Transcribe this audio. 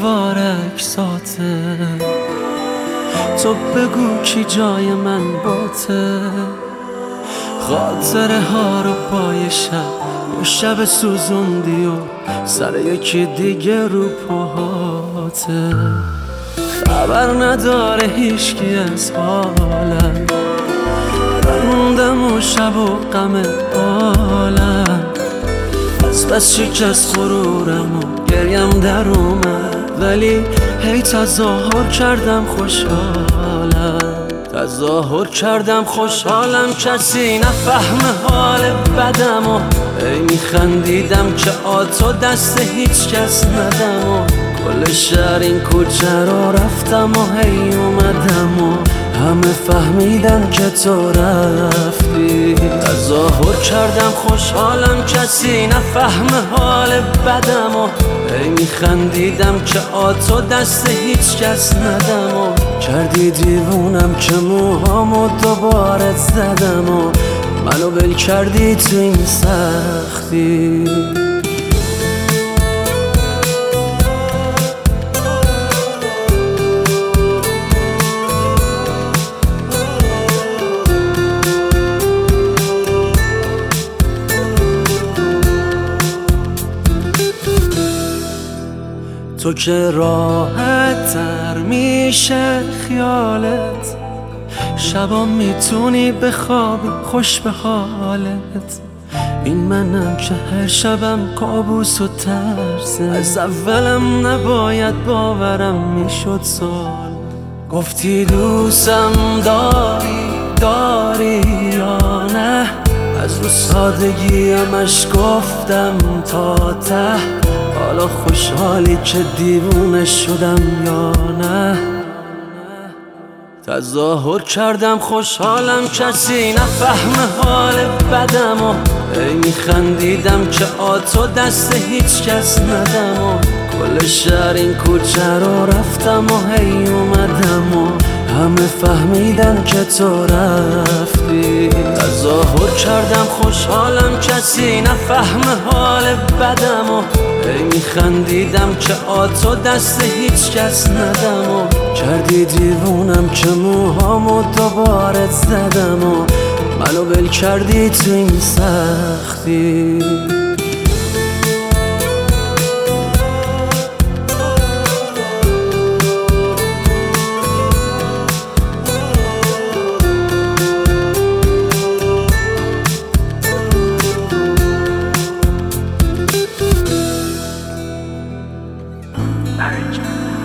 دیوار اکساته. تو بگو کی جای من باته، خاطره ها رو پای شب سوزوندی و سر یکی دیگه رو پاهاته. خبر نداره هیچکی از حالم، موندم و شب و غم عالم. از بس شکست غرورم و گریم در اومد، ولی هی تظاهر کردم خوشحالم کسی نفهمه حال بدم و هی میخندیدم که آتو دست هیچ کس ندم و کل شهر این کوچه رو رفتم و هی اومدم و همه فهمیدن که تو رفتی. تظاهر کردم خوشحالم کسی نفهمه حال بدم و هی میخندیدم که آتو دست هیچ کس ندم و کردی دیوونم که موهامو دوباره زدم و منو ول کردی تو این سختی. تو که راحت تر میشه خیالت، شبا میتونی بخوابی خوش به حالت. این منم که هر شبم کابوس و ترسه، از اولم نباید باورم میشد سال. گفتی دوستم داری یا نه، از رو سادگیمش گفتم تا ته. حالا خوشحالی که دیوونه شدم یا نه؟ تظاهر کردم خوشحالم کسی نفهمه حال بدم و هی میخندیدم که آتو دست هیچ کس ندم و کل شهر این کوچه رو رفتم و هی اومدم و همه فهمیدن که تو رفتی. تظاهر کردم خوشحالم کسی نفهمه حال بدم و هی میخندیدم که آتو دست هیچ کس ندم و کردی دیوونم که موهامو دوباره زدم و منو ول کردی تو این سختی. Marriage.